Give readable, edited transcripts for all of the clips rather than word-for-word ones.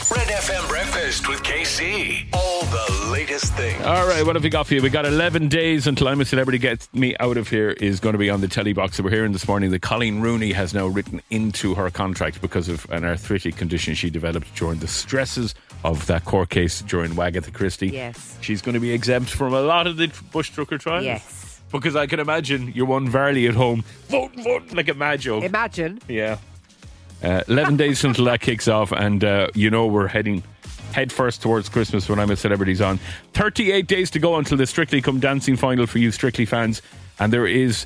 Red FM Breakfast with KC. All the latest things. All right, what have we got for you? We got 11 days until I'm a Celebrity Gets Me Out of Here is going to be on the telly box. So we're hearing this morning that Colleen Rooney has now written into her contract because of an arthritic condition she developed during the stresses of that court case during Wagatha Christie. Yes. She's going to be exempt from a lot of the bush trucker trials. Yes. Because I can imagine you're one Varley at home. Vote, like a mad joke. Imagine. Yeah. 11 days until that kicks off, and we're heading head first towards Christmas when I'm a Celebrity's on. 38 days to go until the Strictly Come Dancing final for you Strictly fans, and there is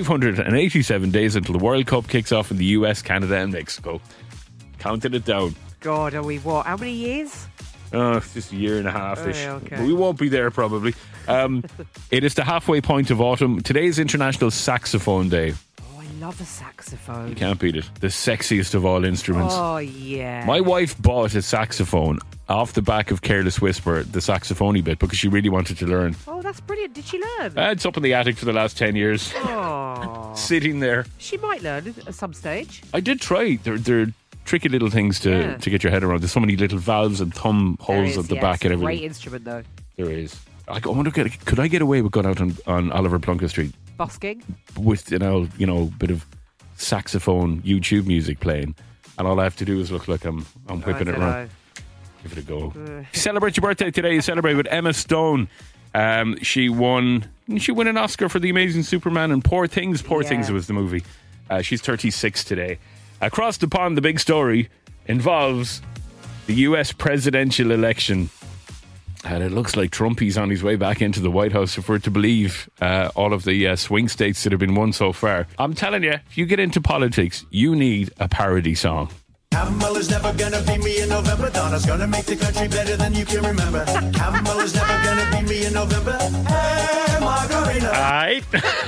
587 days until the World Cup kicks off in the US, Canada and Mexico. Counted it down. God, are we what? How many years? It's just a year and a half-ish. Oh, okay. We won't be there probably. It is the halfway point of autumn. Today is International Saxophone Day. Oh, I love a saxophone. You can't beat it. The sexiest of all instruments. Oh, yeah. My wife bought a saxophone off the back of Careless Whisper, the saxophony bit, because she really wanted to learn. Oh, that's brilliant. Did she learn? It's up in the attic for the last 10 years. Oh. Sitting there. She might learn at some stage. I did try. They're tricky little things to get your head around. There's so many little valves and thumb holes at the back and everything. Great instrument, though. There is. I wonder, could I get away with going out on Oliver Plunkett Street Busking? with bit of saxophone YouTube music playing, and all I have to do is look like I'm whipping it around. Give it a go. Celebrate your birthday today. You celebrate with Emma Stone. She won an Oscar for The Amazing Superman and Poor Things. Poor Things was the movie. She's 36 today. Across the pond, the big story involves the US presidential election. And it looks like Trumpy's on his way back into the White House, if we're to believe all of the swing states that have been won so far. I'm telling you, if you get into politics, you need a parody song. Camel is never gonna beat me in November. Donna's gonna make the country better than you can remember. Camel is never gonna beat me in November. Hey, Margarita. Aight.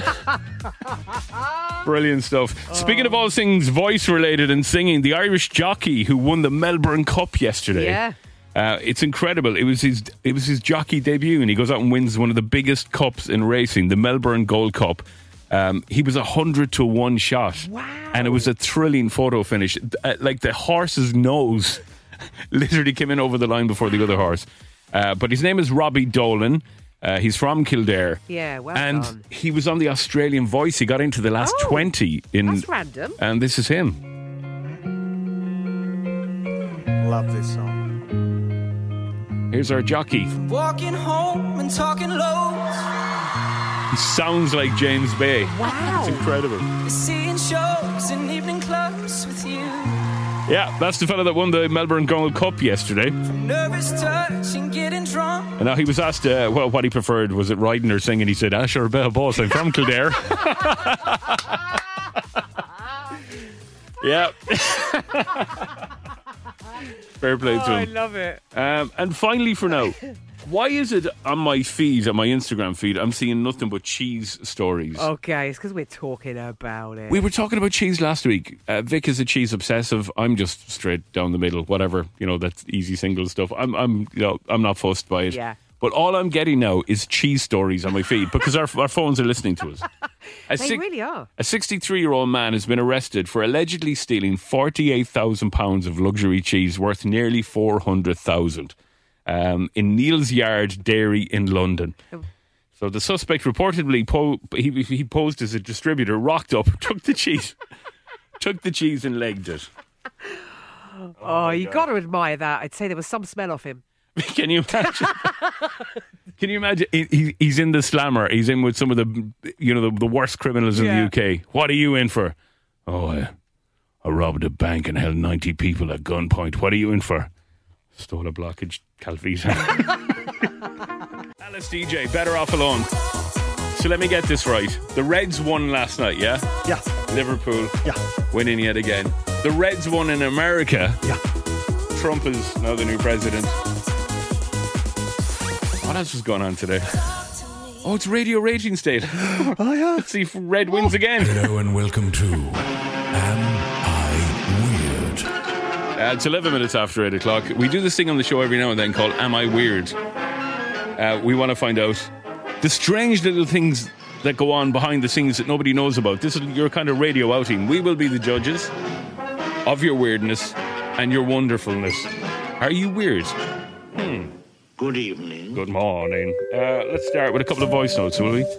Brilliant stuff. Speaking of all things voice related and singing, the Irish jockey who won the Melbourne Cup yesterday. Yeah. It's incredible. It was his jockey debut, and he goes out and wins one of the biggest cups in racing, the Melbourne Gold Cup. He was 100-1 shot. Wow. And it was a thrilling photo finish. Like the horse's nose literally came in over the line before the other horse. But his name is Robbie Dolan. He's from Kildare. Yeah, well and done. he was on the Australian Voice. He got into the last 20 in. That's random. And this is him. Love this song. Here's our jockey. Walking home and talking loads. He sounds like James Bay. Wow. It's incredible. Seeing shows in evening clubs with you. Yeah, that's the fella that won the Melbourne Gold Cup yesterday. Nervous touch and getting drunk. And now he was asked, what he preferred. Was it riding or singing? He said, sure, boss, I'm from Kildare. Yeah. Fair play to him. I love it. And finally for now, why is it on my feed, on my Instagram feed, I'm seeing nothing but cheese stories? Okay, it's because we're talking about it. We were talking about cheese last week. Vic is a cheese obsessive. I'm just straight down the middle, whatever. That's easy single stuff. I'm not fussed by it. Yeah. But all I'm getting now is cheese stories on my feed because our phones are listening to us. They really are. A 63-year-old man has been arrested for allegedly stealing £48,000 of luxury cheese worth nearly $400,000 in Neal's Yard Dairy in London. So the suspect reportedly he posed as a distributor, rocked up, took the cheese and legged it. Oh, you got to admire that. I'd say there was some smell off him. Can you imagine? Can you imagine? He's in the slammer. He's in with some of the worst criminals in the UK. What are you in for? Oh, I robbed a bank and held 90 people at gunpoint. What are you in for? Stole a blockage, Calvita. Alice DJ, Better Off Alone. So let me get this right. The Reds won last night, yeah? Yeah. Liverpool Yeah. winning yet again. The Reds won in America. Yeah. Trump is now the new president. What else is going on today? Oh, it's radio ratings day. Oh, yeah. Let's see if Red wins again. Hello and welcome to Am I Weird? It's 11 minutes after 8 o'clock. We do this thing on the show every now and then called Am I Weird? We want to find out the strange little things that go on behind the scenes that nobody knows about. This is your kind of radio outing. We will be the judges of your weirdness and your wonderfulness. Are you weird? Good evening. Good morning. Let's start with a couple of voice notes, will we?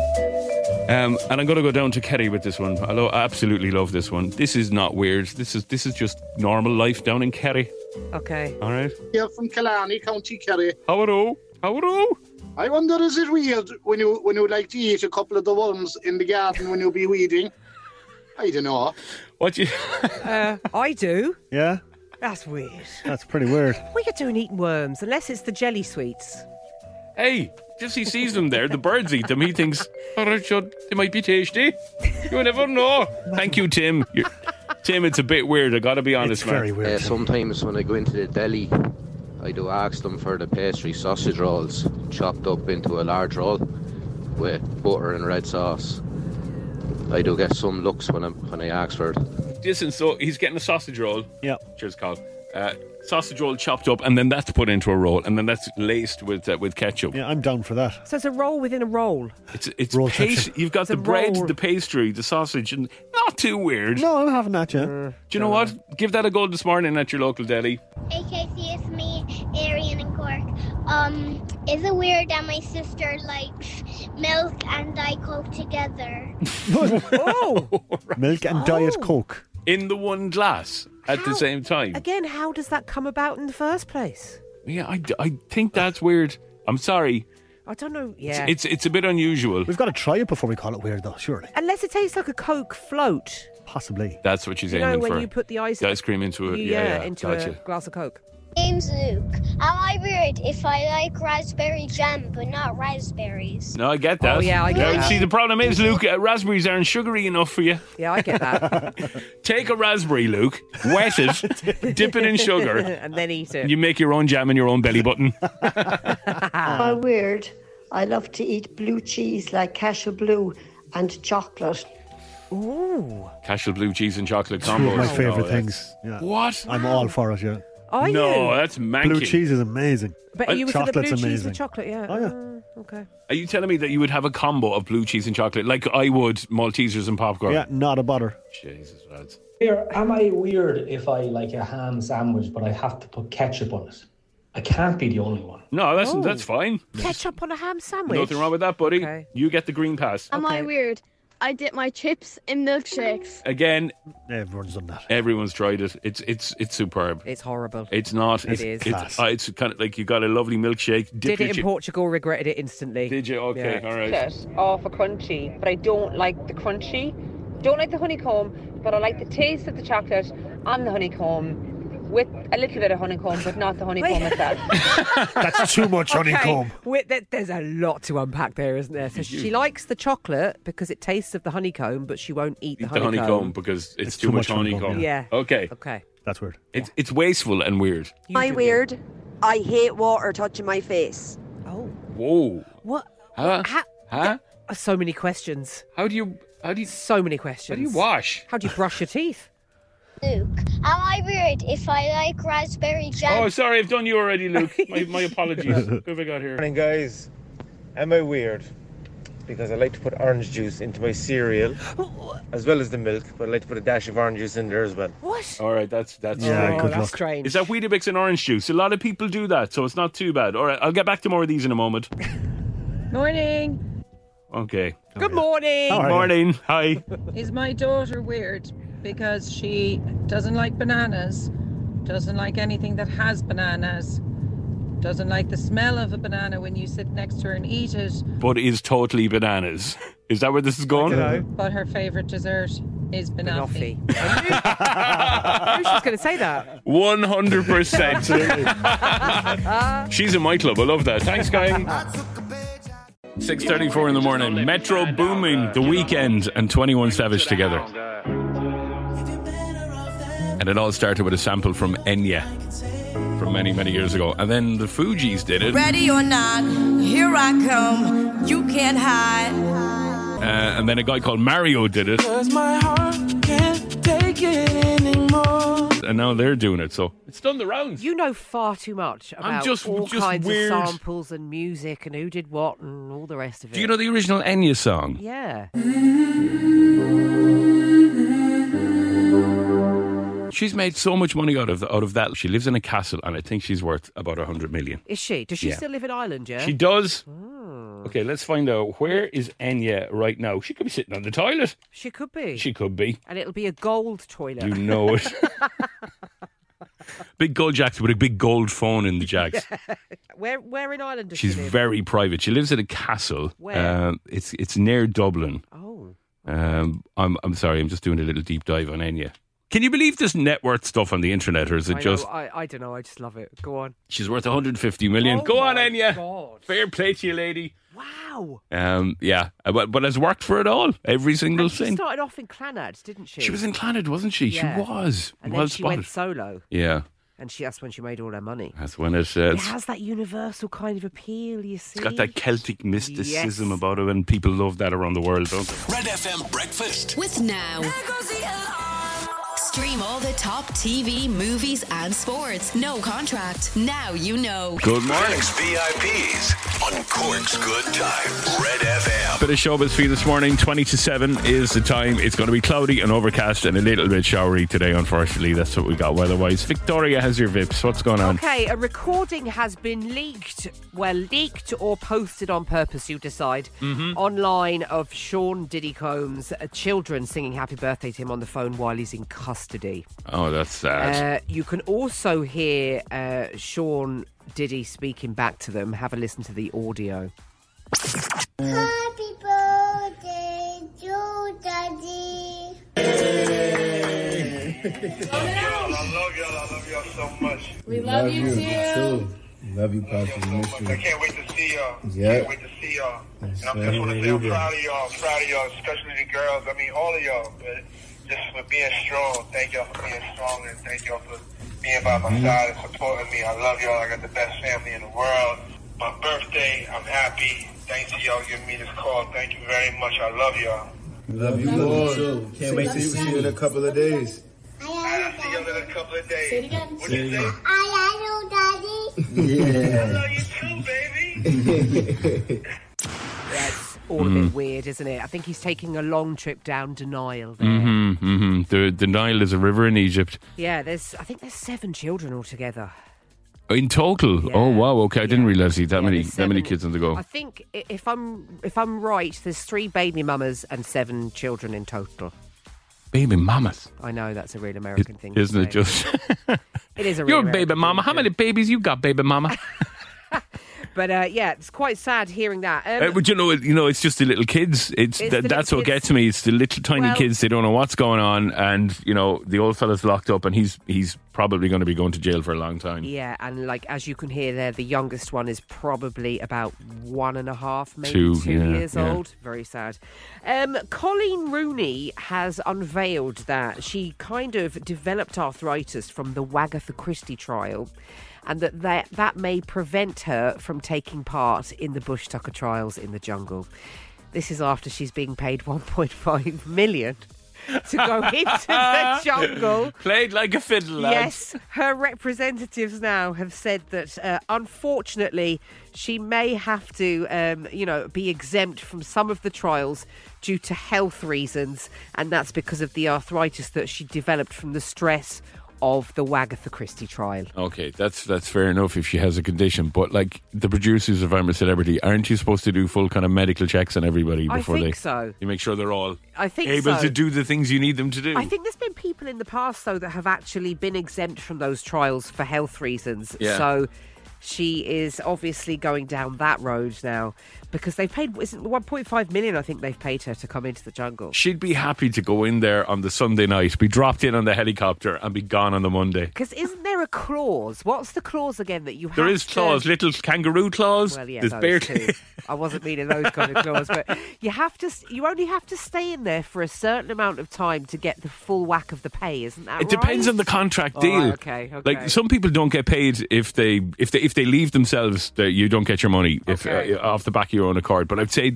And I'm going to go down to Kerry with this one. I absolutely love this one. This is not weird. This is just normal life down in Kerry. Okay. All right. Here from Killarney, County Kerry. How are you? I wonder, is it weird when you like to eat a couple of the worms in the garden when you be weeding? I don't know. What you? I do. Yeah, That's weird. that's pretty weird. What are you doing eating worms? Unless it's the jelly sweets. Hey, just he sees them there. The birds eat them. He thinks, they might be tasty. You never know. Thank you, Tim. Tim, it's a bit weird. I got to be honest, It's very weird. Sometimes when I go into the deli, I do ask them for the pastry sausage rolls chopped up into a large roll with butter and red sauce. I do get some looks when I ask for it. Listen, so he's getting a sausage roll. Yeah. Cheers, Carl. Sausage roll chopped up, and then that's put into a roll, and then that's laced with ketchup. Yeah, I'm down for that. So it's a roll within a roll. It's Roll paste. ketchup. You've got It's the a bread, roll. the pastry, the sausage, and not too weird. No, I'm having that, yeah. Do you know what? Give that a go this morning at your local deli. Hey Casey, it's me, Arian in Cork. Is it weird that my sister likes milk and Diet Coke together? Oh! Milk and Diet Coke. In the one glass at the same time. Again, how does that come about in the first place? Yeah, I think that's weird. I'm sorry. I don't know. Yeah. It's a bit unusual. We've got to try it before we call it weird, though, surely. Unless it tastes like a Coke float. Possibly. That's what she's You know, aiming when for. you put the ice cream into it. into gotcha. a glass of Coke. Name's Luke. Am I weird if I like raspberry jam but not raspberries? No, I get that. Oh, yeah, I get that. See, the problem is, Luke, raspberries aren't sugary enough for you. Yeah, I get that. Take a raspberry, Luke, wet it, dip it in sugar, And then eat it. you make your own jam in your own belly button. I'm weird. I love to eat blue cheese like cashew blue and chocolate. Ooh. Cashew blue cheese and chocolate Two combos. of my favourite No, that's- things. Yeah. What? I'm all for it, yeah. Are No, you? that's manky. Blue cheese is amazing. But are you for the blue Chocolate's cheese amazing. with chocolate? Yeah. Oh, yeah. Okay. Are you telling me that you would have a combo of blue cheese and chocolate like I would Maltesers and popcorn? Yeah, not a bother. Jesus, lads. Am I weird if I like a ham sandwich but I have to put ketchup on it? I can't be the only one. No, that's fine. Ketchup on a ham sandwich? Nothing wrong with that, buddy. Okay. You get the green pass. Am I weird? I dip my chips in milkshakes. Again, Everyone's done that. everyone's tried it. It's superb. It's horrible. It's not. It is. It's kind of like you got a lovely milkshake. Dip Did your it in Portugal, regretted it instantly. Did you? Okay, Yeah. all right. Off a crunchy, but I don't like the crunchy. Don't like the honeycomb, but I like the taste of the chocolate on the honeycomb with a little bit of honeycomb, but not the honeycomb itself. That's too much honeycomb. There's a lot to unpack there, isn't there? So she likes the chocolate because it tastes of the honeycomb, but she won't eat the Eat the honeycomb because it's too much honeycomb. Yeah. Okay. Okay. That's weird. It's wasteful and weird. You do weird. I hate water touching my face. Oh. Whoa. What? Huh? Huh? So many questions. How do you So many questions. How do you wash? How do you brush your teeth? Luke, am I weird if I like raspberry jam? Oh, sorry, I've done you already, Luke. My apologies. Who have I got here? Morning, guys. Am I weird? Because I like to put orange juice into my cereal, as well as the milk, but I like to put a dash of orange juice in there as well. What? All right, that's Yeah, strange. good that's luck. strange. Is that Weetabix and orange juice? A lot of people do that, so it's not too bad. All right, I'll get back to more of these in a moment. Morning. Okay. Good morning. How are you? Morning. Hi. Is my daughter weird because she doesn't like bananas, doesn't like anything that has bananas, doesn't like the smell of a banana when you sit next to her and eat it, But is totally bananas. Is that where this is going? but her favourite dessert is banoffee. Banoffee. I knew she was going to say that. 100%. She's in my club. I love that. Thanks, guy. 6:34 in the morning. Metro Booming, The Weekend, and 21 Savage together. And it all started with a sample from Enya from many, many years ago. And then the Fugees did it. Ready or not, here I come. You can't hide. And then a guy called Mario did it. 'Cause my heart can't take it anymore. And now they're doing it. So it's done the rounds. You know far too much about just all kinds weird. of samples and music and who did what and all the rest of it. Do you know the original Enya song? Yeah. She's made so much money out of that. She lives in a castle, and I think she's worth about 100 million. Is she? Does she Yeah. still live in Ireland, yeah? She does. Okay, let's find out. Where is Enya right now? She could be sitting on the toilet. She could be. She could be. And it'll be a gold toilet. You know it. Big gold jacks with a big gold phone in the jacks. Where in Ireland does She's she live? very private. She lives at a castle. Where? It's near Dublin. Oh. I'm sorry. I'm just doing a little deep dive on Enya. Can you believe this net worth stuff on the internet, or is it just? I don't know. I just love it. Go on. She's worth 150 million. Oh Go on, my Enya. God. Fair play to you, lady. Wow. Yeah, but has worked for it all. Every single And she thing. started off in Clonard, didn't she? She was in Clonard, wasn't she? Yeah. She was. And well then she went spotted. solo. Yeah, And that's when she made all her money. that's when it. It has that universal kind of appeal, you see. It's got that Celtic mysticism Yes. about it, and people love that around the world, don't they? Red FM Breakfast. With Now. Stream all the top TV, movies, and sports. No contract. Now you know. Good morning. Cork's VIPs on Cork's Good Times. Red FM. Bit of showbiz for you this morning. 20 to 7 is the time. It's going to be cloudy and overcast and a little bit showery today, unfortunately. That's what we got weather-wise. Victoria has your VIPs. What's going on? Okay, a recording has been leaked. Well, leaked or posted on purpose, you decide, online of Sean Diddy Combs' children singing happy birthday to him on the phone while he's in custody. Oh, that's sad. You can also hear Sean Diddy speaking back to them. Have a listen to the audio. Happy birthday to Daddy. I love y'all so much. We love you too. Love you, Pastor. I can't wait to see y'all. Yeah. Can't wait to see y'all. And I just want to say I'm proud of y'all, especially the girls. I mean, all of y'all. But just for being strong. Thank y'all for being strong, and thank y'all for being by my side and supporting me. I love y'all. I got the best family in the world. My birthday, I'm happy. Thanks to y'all giving me this call. Thank you very much. I love y'all. Love you more. Can't wait to see you in a couple of days. I'll see y'all in a couple of days. Say it again. What you say? I love you, Daddy. Yeah. I love you too, baby. That's all a bit weird, isn't it? I think he's taking a long trip down Denial. There. The Nile is a river in Egypt. Yeah, I think there's 7 children altogether. In total? Yeah. Oh, wow. Okay, I didn't realise that many there's that many 7. kids on the go. I think if I'm right, there's 3 baby mamas and 7 children in total. Baby mamas. I know that's a real American thing. Isn't to it say. just? It is a real You're a American baby mama. thing How to many babies you got, baby mama? But yeah, it's quite sad hearing that. But you know, it's just the little kids. It's the little that's what kids. gets me. It's the little tiny Well- kids. They don't know what's going on, and you know, the old fella's locked up, and he's probably going to be going to jail for a long time. Yeah, and like as you can hear there, the youngest one is probably about 1.5, maybe 2, 2 yeah, years yeah. old. Very sad. Colleen Rooney has unveiled that she kind of developed arthritis from the Wagatha Christie trial, and that may prevent her from taking part in the Bush Tucker trials in the jungle. This is after she's being paid 1.5 million to go into the jungle. Played like a fiddle, lads. Yes, her representatives now have said that unfortunately she may have to, be exempt from some of the trials due to health reasons, and that's because of the arthritis that she developed from the stress of the Wagatha Christie trial. Okay, that's fair enough if she has a condition, but like the producers of I'm a Celebrity, aren't you supposed to do full kind of medical checks on everybody before I think so. You make sure they're all I think able so. to do the things you need them to do? I think there's been people in the past, though, that have actually been exempt from those trials for health reasons. Yeah. So she is obviously going down that road now because they've paid, isn't 1.5 million, I think they've paid her to come into the jungle. She'd be happy to go in there on the Sunday night, be dropped in on the helicopter and be gone on the Monday. Because isn't there a clause? What's the clause again that you have There is clause, little kangaroo clause. Well, yeah, there's those bear two. I wasn't meaning those kind of clause, but you only have to stay in there for a certain amount of time to get the full whack of the pay, isn't that It depends on the contract deal. Right, okay. Like some people don't get paid if they leave themselves. You don't get your money Okay. off the back of your own accord. But I'd say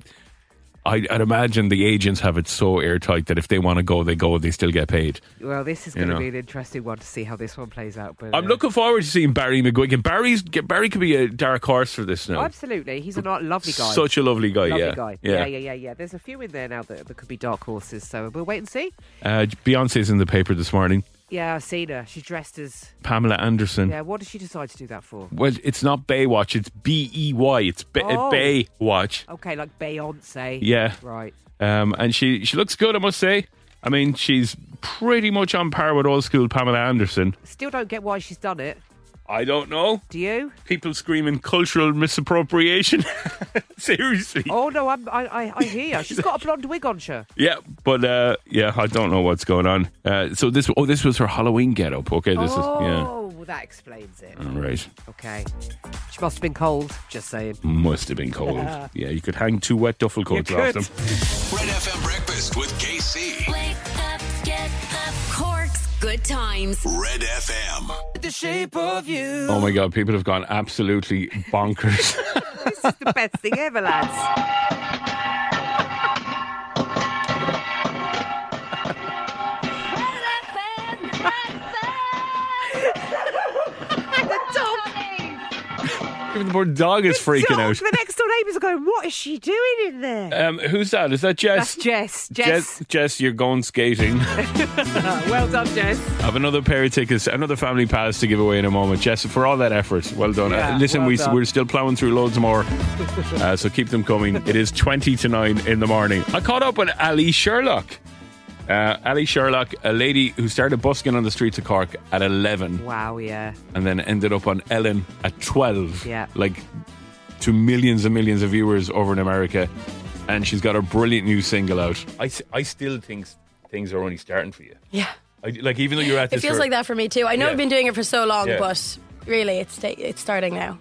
I'd imagine the agents have it so airtight that if they want to go, they go. They still get paid. Well, this is going to be an interesting one to see how this one plays out. But I'm looking forward to seeing Barry McGuigan. Barry could be a dark horse for this now. Absolutely, he's a lovely guy. Such a lovely guy. Lovely yeah. guy. Yeah. Yeah. There's a few in there now that could be dark horses, so we'll wait and see. Beyonce's in the paper this morning. Yeah, I've seen her. She's dressed as Pamela Anderson. Yeah, what did she decide to do that for? Well, it's not Baywatch, it's B-E-Y. It's Baywatch. Okay, like Beyonce. Yeah. Right. And she looks good, I must say. I mean, she's pretty much on par with old school Pamela Anderson. Still don't get why she's done it. I don't know. Do you? People screaming cultural misappropriation. Seriously. Oh no, I hear you. She's got a blonde wig on, sure. Yeah, but I don't know what's going on. So this was her Halloween get-up. Okay, this is well, that explains it. All right. Okay. She must have been cold. Just saying. Must have been cold. Yeah, you could hang 2 wet duffel coats off them. Red FM Breakfast with KC. Wake up, get up. Cork's Good Times. Red FM. The shape of you. Oh my God, people have gone absolutely bonkers. This is the best thing ever, lads. Even the poor dog is freaking out. The next door neighbours are going, what is she doing in there? Who's that? Is that Jess? That's Jess. Jess, you're going skating. Well done, Jess. I have another pair of tickets, another family pass to give away in a moment. Jess, for all that effort, well done. Yeah, listen, well done. we're still ploughing through loads more, so keep them coming. It is 20 to 9 in the morning. I caught up with Ali Sherlock. Ali Sherlock, a lady who started busking on the streets of Cork at 11. Wow, yeah. And then ended up on Ellen at 12. Yeah. Like, to millions and millions of viewers over in America. And she's got a brilliant new single out. I still think things are only starting for you. Yeah. Even though you're at this... It feels like that for me too. I know I've been doing it for so long, Yeah. but really it's starting now.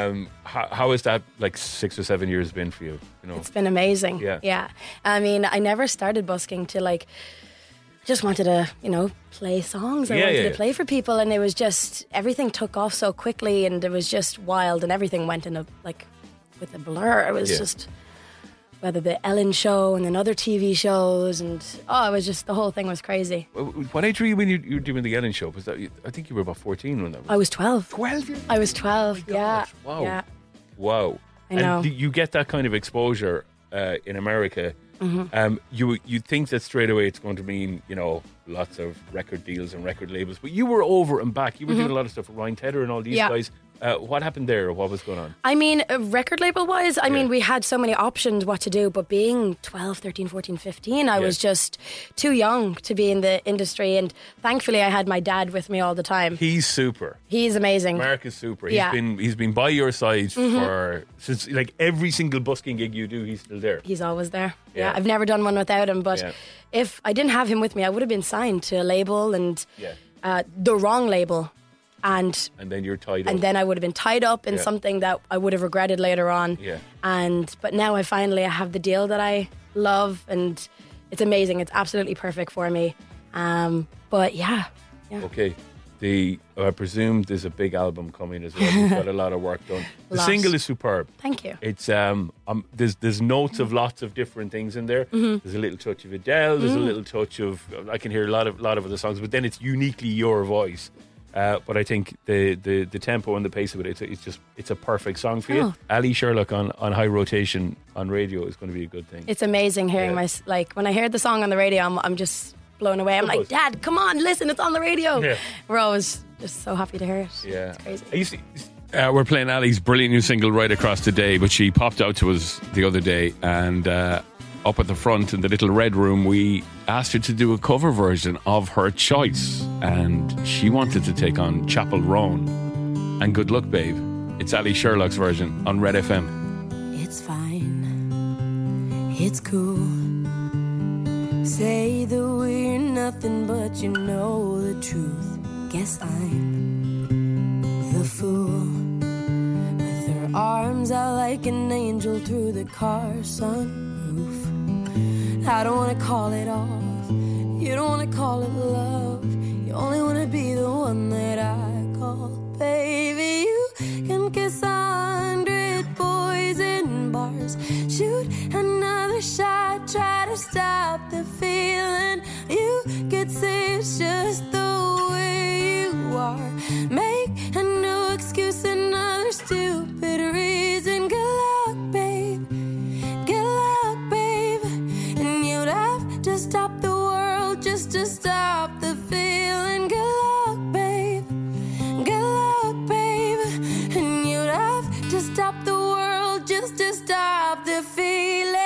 How has that, 6 or 7 years been for you? You know? It's been amazing. Yeah. I mean, I never started busking till I just wanted to, play songs. I wanted to play for people, and it was just, everything took off so quickly, and it was just wild, and everything went in with a blur. It was just, whether the Ellen show and then other TV shows, and it was just, the whole thing was crazy. What age were you when you were doing the Ellen show? Was that? I think you were about 14 when that was. I was 12. 12 years? I was 12, yeah. Wow. Yeah. Wow. I know. And you get that kind of exposure in America. Mm-hmm. You think that straight away it's going to mean, lots of record deals and record labels. But you were over and back. You were doing a lot of stuff with Ryan Tedder and all these guys. What happened there? What was going on? I mean, record label wise, mean, we had so many options what to do, but being 12, 13, 14, 15, I was just too young to be in the industry, and thankfully I had my dad with me all the time. He's super. He's amazing. Mark is super. Yeah. He's been by your side since every single busking gig you do, he's still there. He's always there. Yeah, I've never done one without him, but if I didn't have him with me, I would have been signed to a label, and the wrong label. And then you're tied up. And then I would have been tied up in something that I would have regretted later on. Yeah. But now I have the deal that I love, and it's amazing. It's absolutely perfect for me. But yeah. Okay. I presume there's a big album coming as well. You've got a lot of work done. The single is superb. Thank you. It's there's notes of lots of different things in there. Mm-hmm. There's a little touch of Adele. There's a little touch of, I can hear a lot of other songs, but then it's uniquely your voice. But I think the tempo and the pace of it, it's a perfect song for you. Ali Sherlock on high rotation on radio is going to be a good thing. It's amazing hearing when I heard the song on the radio, I'm just blown away. I'm like, Dad, come on, listen, it's on the radio. Yeah. We're always just so happy to hear it. Yeah, it's crazy. We're playing Ali's brilliant new single Right Across Today, but she popped out to us the other day, and up at the front in the little red room, we asked her to do a cover version of her choice, and she wanted to take on Chapel Roan and Good Luck Babe. It's Ali Sherlock's version on Red FM. It's fine, it's cool. Say that we're nothing, but you know the truth. Guess I'm the fool. With her arms out like an angel through the car sunroof. I don't wanna call it off. You don't wanna call it love. You only wanna be the one that I call. Baby, you can kiss 100 boys in bars. Shoot another shot, try to stop the feeling. You could say it's just the way you are. Make a new excuse, another stupid reason. Good luck, babe. Good luck, babe. And you'd have to stop the world just to stop the feeling. Good just to stop the feeling.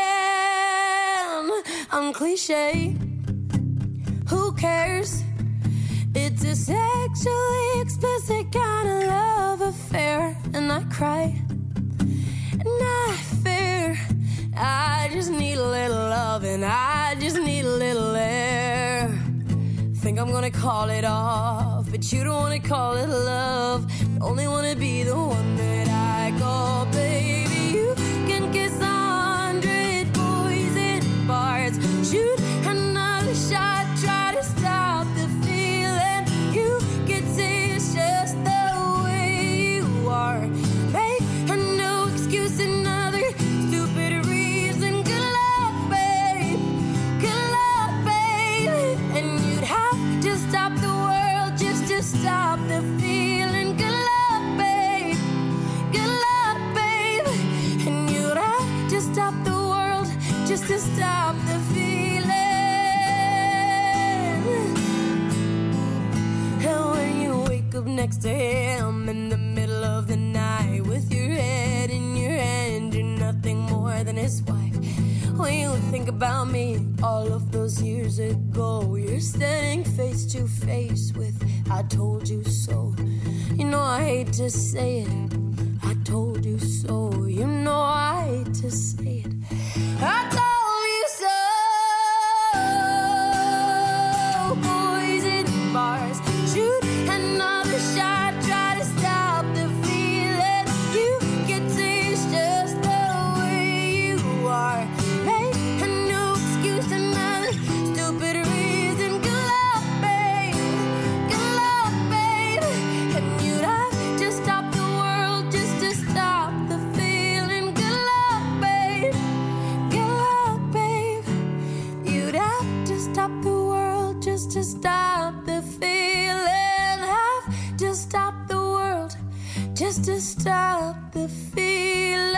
I'm cliche. Who cares? It's a sexually explicit kind of love affair. And I cry, and I fear. I just need a little love, and I just need a little air. Think I'm gonna call it off, but you don't wanna call it love. You only wanna be the one that I call baby. You can kiss 100 boys in bars, shoot another shot, try to stop the feeling. You can say it's just the way you are. Make a no excuse, another stupid reason. Good luck, babe. Good luck, babe. And you'd have to stop the world just to stop the feeling. Good luck, babe. Good luck, babe. And you'd have to stop the world just to stop the feeling. And when you wake up next to him in the middle of the night with your head in your hand, you're nothing more than his wife. When you think about me all of those years ago, you're standing face to face with I told you so. You know I hate to say it, I told you so. You know I hate to say it, I told you so. Boys in bars, shoot another shot, try to stop the feeling. You can say it's just the way you are. Make a new excuse, another stupid reason. Good luck, babe. Good luck, babe. And you'd have to stop the world just to stop the feeling. Good luck, babe. Good luck, babe. You'd have to stop the world just to stop the feeling. Have to stop the world just to stop the feeling.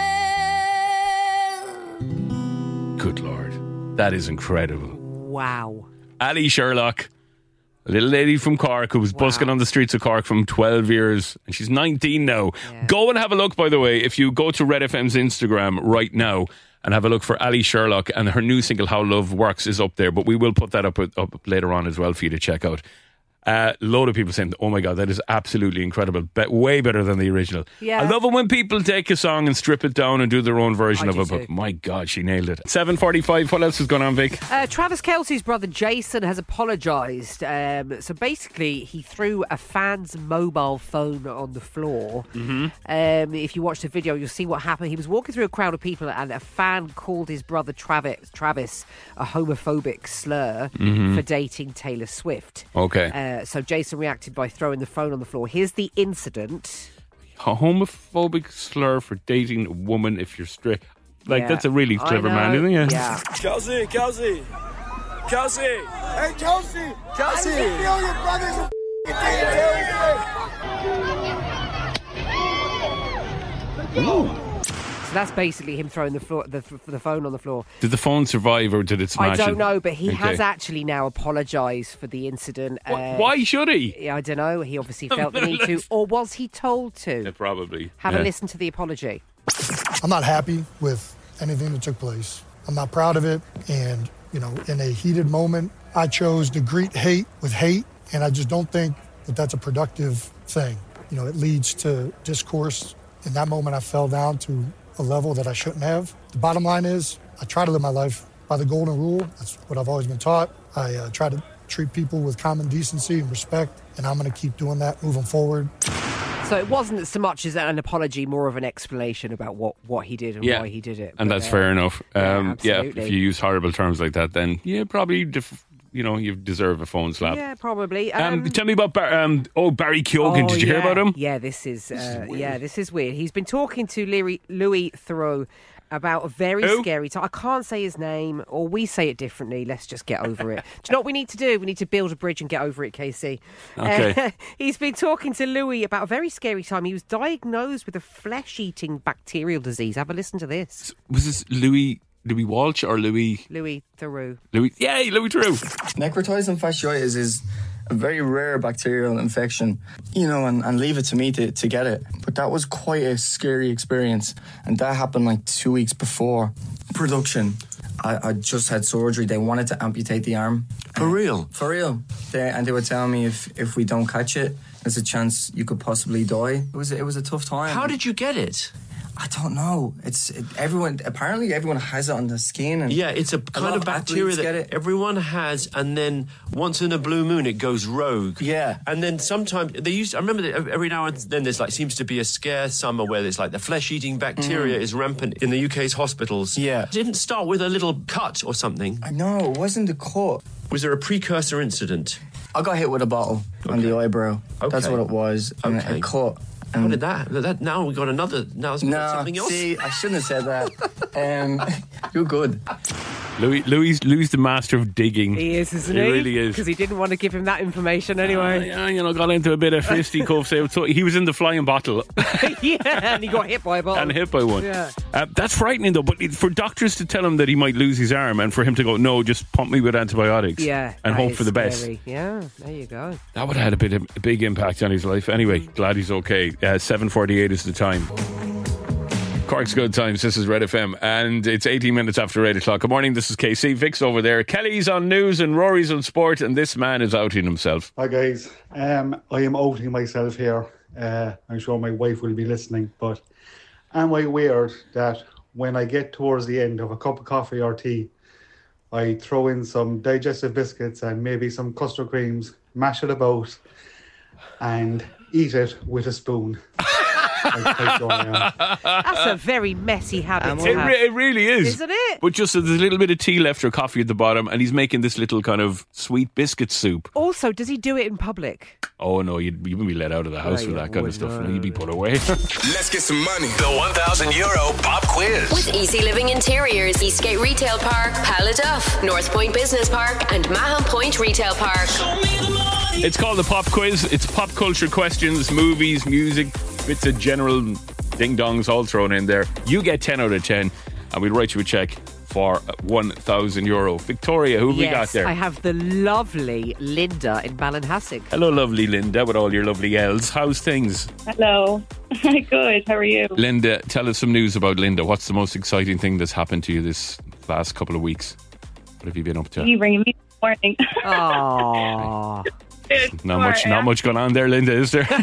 Good Lord. That is incredible. Wow. Ali Sherlock, a little lady from Cork who was busking on the streets of Cork from 12 years, and she's 19 now. Yeah. Go and have a look, by the way, if you go to Red FM's Instagram right now and have a look for Ali Sherlock, and her new single How Love Works is up there, but we will put that up later on as well for you to check out. Load of people saying, oh my God, that is absolutely incredible, way better than the original. Yeah. I love it when people take a song and strip it down and do their own version of it, but my God, she nailed it. 7:45, what else is going on, Vic? Travis Kelce's brother Jason has apologised. So basically he threw a fan's mobile phone on the floor. If you watch the video, you'll see what happened. He was walking through a crowd of people and a fan called his brother Travis a homophobic slur for dating Taylor Swift. Okay. So Jason reacted by throwing the phone on the floor. Here's the incident. A homophobic slur for dating a woman if you're straight. That's a really clever man, isn't he? Yeah. Kelsey. Hey, Kelsey. How does it feel your brother's a Taylor Swift? So that's basically him throwing the phone on the floor. Did the phone survive or did it smash? I don't know, but he has actually now apologised for the incident. Why should he? I don't know. He obviously felt the need to. Or was he told to? Yeah, probably. Have a listen to the apology. I'm not happy with anything that took place. I'm not proud of it. And, in a heated moment, I chose to greet hate with hate. And I just don't think that that's a productive thing. It leads to discourse. In that moment, I fell down to a level that I shouldn't have. The bottom line is, I try to live my life by the golden rule. That's what I've always been taught. I try to treat people with common decency and respect, and I'm going to keep doing that moving forward. So it wasn't so much as an apology, more of an explanation about what he did and why he did it. And that's fair enough. Absolutely. If you use horrible terms like that, then probably you deserve a phone slap. Yeah, probably. Tell me about Barry Keoghan. Did you hear about him? Yeah, this is weird. He's been talking to Louis Theroux about a very scary time. I can't say his name, or we say it differently. Let's just get over it. Do you know what we need to do? We need to build a bridge and get over it, Casey. Okay. He's been talking to Louis about a very scary time. He was diagnosed with a flesh-eating bacterial disease. Have a listen to this. Was this Louis Walsh or Louis? Louis Theroux. Louis Theroux. Necrotizing fasciitis is a very rare bacterial infection, and leave it to me to get it. But that was quite a scary experience. And that happened like 2 weeks before production. I just had surgery. They wanted to amputate the arm. For real? For real. They were telling me if we don't catch it, there's a chance you could possibly die. It was a tough time. How did you get it? I don't know. Apparently everyone has it on the skin. And it's a kind of bacteria that everyone has, and then once in a blue moon it goes rogue. Yeah. And then sometimes I remember that every now and then there's seems to be a scare summer where there's the flesh-eating bacteria is rampant in the UK's hospitals. Yeah. It didn't start with a little cut or something. I know, it wasn't a cut. Was there a precursor incident? I got hit with a bottle on the eyebrow. Okay. That's what it was. And it cut. How did that? Now we got another. Now it's something else. See, I shouldn't have said that. You're good. Louis the master of digging. He is, isn't he? He really is. Because he didn't want to give him that information anyway. Got into a bit of fisticuffs. So he was in the flying bottle. Yeah, and he got hit by a bottle. And hit by one. Yeah. That's frightening though. But for doctors to tell him that he might lose his arm, and for him to go, no, just pump me with antibiotics. Yeah. And hope for the best. Yeah, there you go. That would have had a big impact on his life. Anyway, glad he's okay. 7:48 is the time. Cork's Good Times, this is Red FM, and it's 18 minutes after 8 o'clock. Good morning, this is KC. Vic's over there. Kelly's on news and Rory's on sport, and this man is outing himself. Hi guys, I am outing myself here. I'm sure my wife will be listening, but am I weird that when I get towards the end of a cup of coffee or tea, I throw in some digestive biscuits and maybe some custard creams, mash it about, and eat it with a spoon? That's a very messy habit to have. It really is. Isn't it? But just so there's a little bit of tea left or coffee at the bottom, and he's making this little kind of sweet biscuit soup. Also, does he do it in public? Oh no, you wouldn't be let out of the house for that kind of stuff. You'd be put away. Let's get some money. The €1,000 pop quiz. With Easy Living Interiors, Eastgate Retail Park, Paladuff, North Point Business Park and Mahon Point Retail Park. It's called the Pop Quiz. It's pop culture questions, movies, music, bits of general ding-dongs all thrown in there. You get 10 out of 10 and we'll write you a cheque for €1,000. Victoria, who have we got there? I have the lovely Linda in Ballinhassig. Hello, lovely Linda, with all your lovely L's. How's things? Hello. Good, how are you? Linda, tell us some news about Linda. What's the most exciting thing that's happened to you this last couple of weeks? What have you been up to? You ringing me this morning. Aww. Not much going on there, Linda, is there?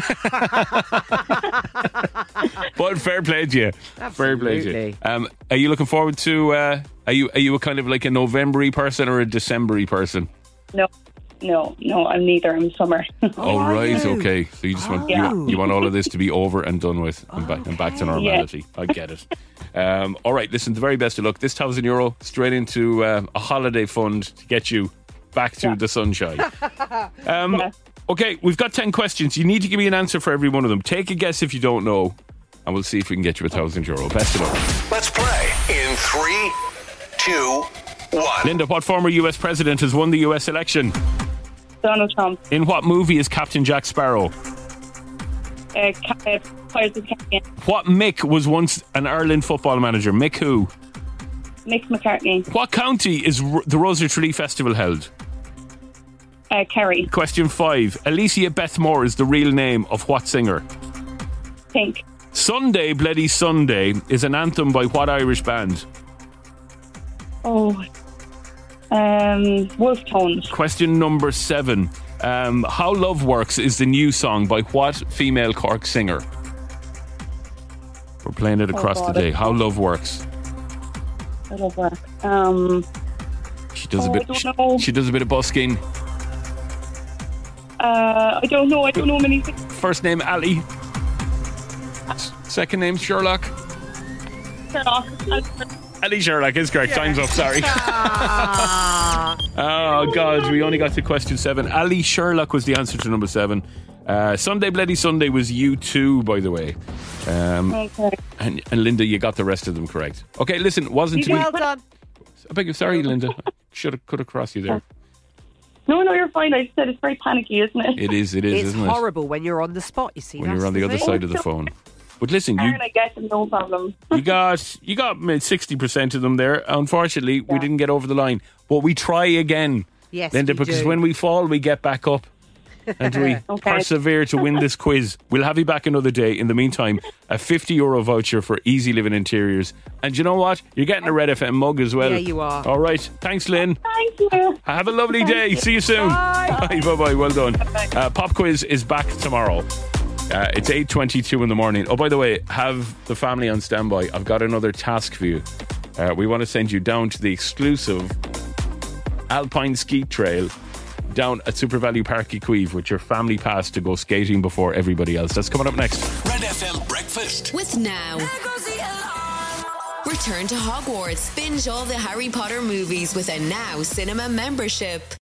But fair play to you. Absolutely. Fair play to you. Are you looking forward to? Are you a kind of like a November-y person or a December-y person? No, I'm neither. I'm summer. Oh, right, okay. So you just want you want all of this to be over and done with, and back to normality. Yeah. I get it. All right, listen. The very best of luck. This €1,000 straight into a holiday fund to get you back to the sunshine. Okay, we've got 10 questions. You need to give me an answer for every one of them. Take a guess if you don't know, and we'll see if we can get you €1,000. Best of luck. Let's play in 3, 2, 1. Linda, what former US president has won the US election? Donald Trump. In what movie is Captain Jack Sparrow? Pirates of the Caribbean. What Mick was once an Ireland football manager? Mick who? Mick McCartney. What county is the Rosary Tralee Festival held? Kerry. Question 5. Alicia Beth Moore is the real name of what singer? Pink. Sunday Bloody Sunday is an anthem by what Irish band? Wolf Tones. Question number 7. How Love Works is the new song by what female Cork singer? We're playing it across the day. How Love Works. I love work. She does a bit of busking. I don't know many things. First name Ali. Second name Sherlock. Ali Sherlock is correct. Time's up, sorry. Oh God, we only got to question 7. Ali Sherlock was the answer to number 7. Sunday Bloody Sunday was U2, by the way. Okay. And Linda, you got the rest of them correct. Okay, listen, wasn't to be. Well done. I beg you, sorry, Linda. Could have crossed you there. No, you're fine. I said it's very panicky, isn't it? It is, it's isn't it? It's horrible when you're on the spot, you see. When you're on the other side of the phone. But listen, I get them, no problem. you got 60% of them there. Unfortunately, we didn't get over the line. But we try again. Yes, Linda, we because do. when we fall, we get back up. and we persevere to win this quiz. We'll have you back another day. In the meantime, a €50 voucher for Easy Living Interiors. And you know what? You're getting a Red FM mug as well. Yeah, you are. All right. Thanks, Lynn. Thank you. Have a lovely day. See you soon. Bye. Bye. Well done. Pop quiz is back tomorrow. It's 8:22 in the morning. Oh, by the way, have the family on standby. I've got another task for you. We want to send you down to the exclusive Alpine Skeet Trail down at Super Value Park Equive with your family pass to go skating before everybody else. That's coming up next. Red FM Breakfast with Now. Return to Hogwarts. Binge all the Harry Potter movies with a Now cinema membership.